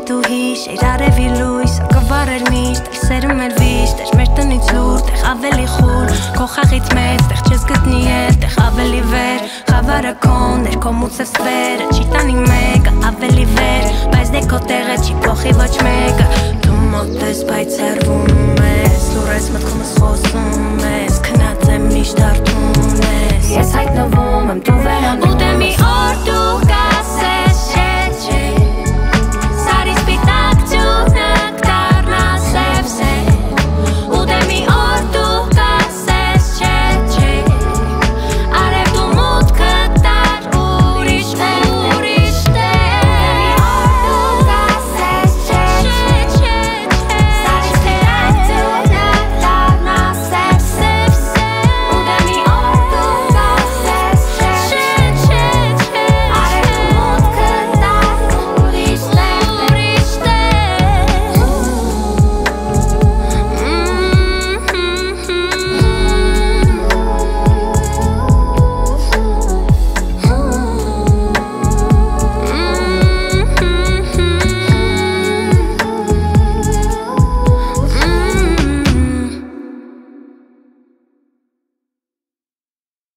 դու հիշեր արևի լույս կվարեր միշտ էլ սերում էր վիշտ էր մեր տնից լուր տեղ ավելի խուլ քո խաղից մեծ տեղ չես գտնի հետ տեղ ավելի վեր խավարը քոն էր քո մուծը սվերը չի տանի մեկը ավելի վեր բայց դե քո տեղը չի փոխի ոչ մեկը դու մոտ ես բայց հեռվում ես լուր ես մտքումս խոսում ես քնած եմ միշտ արթուն ես ես հայտնվում եմ դու վերանում ու դե մի օր